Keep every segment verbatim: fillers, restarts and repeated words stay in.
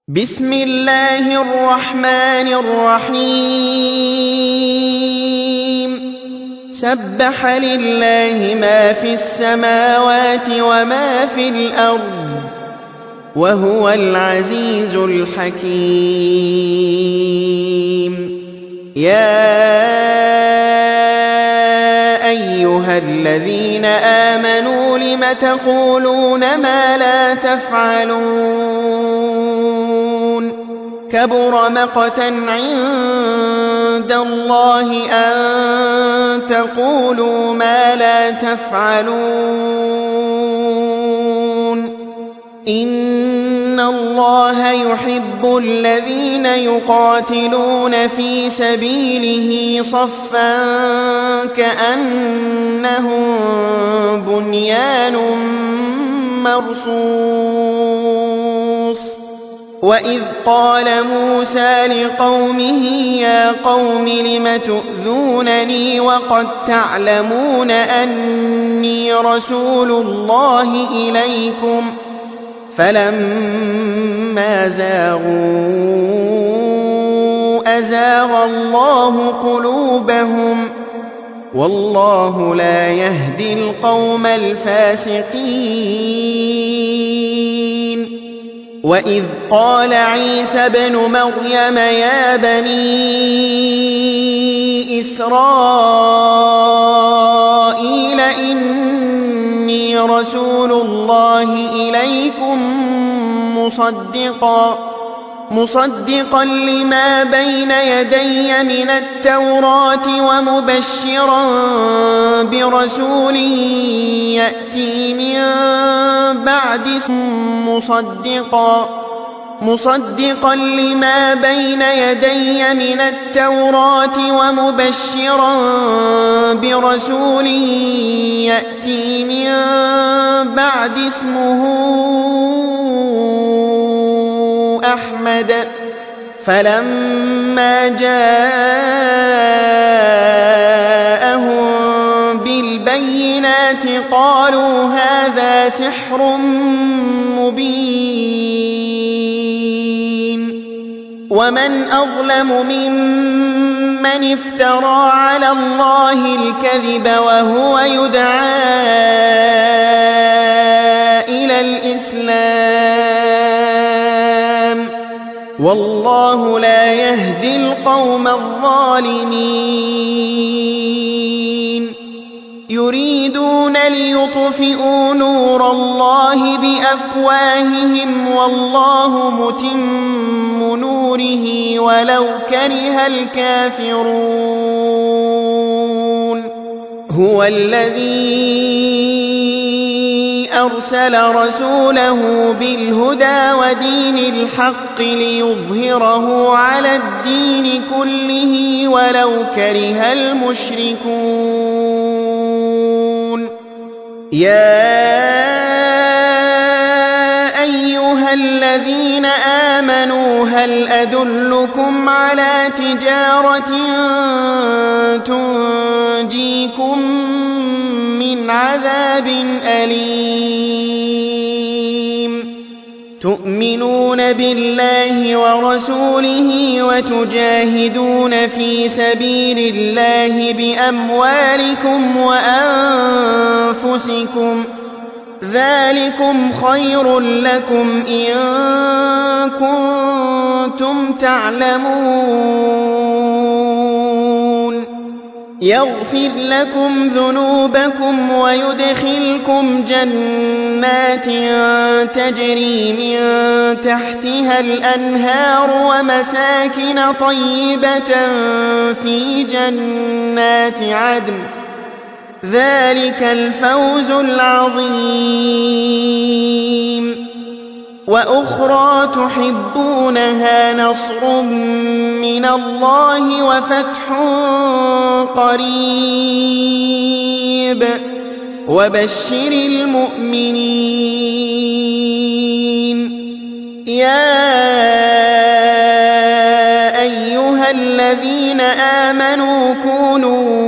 بسم الله الرحمن الرحيم سبح لله ما في السماوات وما في الأرض وهو العزيز الحكيم يا أيها الذين آمنوا لم تقولون ما لا تفعلون كبر مقتا عند الله أن تقولوا ما لا تفعلون إن الله يحب الذين يقاتلون في سبيله صفا كأنهم بنيان مرصوص وإذ قال موسى لقومه يا قوم لم تؤذونني وقد تعلمون أني رسول الله إليكم فلما زاغوا أزاغ الله قلوبهم والله لا يهدي القوم الفاسقين وإذ قال عيسى ابن مريم يا بني إسرائيل إني رسول الله إليكم مصدقا مصدقا لما بين يدي من التوراة ومبشرا برسول يأتي من بعد مصدقا مصدقا لما بين يدي من التوراة ومبشرا برسول يأتي من بعد اسمه أحمد فلما جاءهم بالبينات قالوا هذا سحر مبين ومن أظلم ممن افترى على الله الكذب وهو يدعى إلى الإسلام والله لا يهدي القوم الظالمين يريدون ليطفئوا نور الله بأفواههم والله متم نوره ولو كره الكافرون هو الذي أرسل رسوله بالهدى ودين الحق ليظهره على الدين كله ولو كره المشركون يا أيها الذين آمنوا هل أدلكم على تجارة تنجيكم من عذاب أليم تؤمنون بالله ورسوله وتجاهدون في سبيل الله بأموالكم وأنفسكم ذلكم خير لكم إن كنتم تعلمون يغفر لكم ذنوبكم ويدخلكم جنات تجري من تحتها الأنهار ومساكن طيبة في جنات عدن ذلك الفوز العظيم وأخرى تحبونها نصر من الله وفتح قريب وبشر المؤمنين يا أيها الذين آمنوا كونوا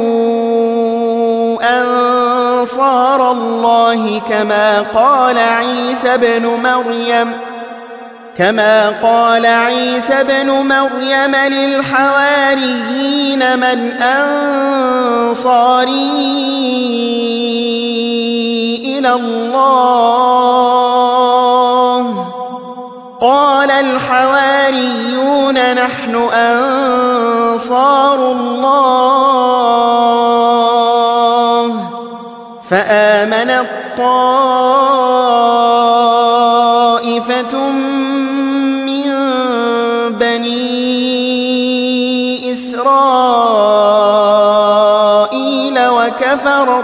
أنصار الله كما قال عيسى ابن مريم كما قال عيسى ابن مريم للحواريين من أنصاري إلى الله قال الحواريون نحن أنصار الله فآمنت طائفة من بني إسرائيل وكفرت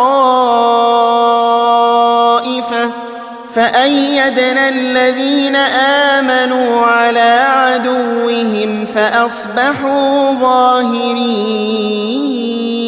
طائفة فأيدنا الذين آمنوا على عدوهم فأصبحوا ظاهرين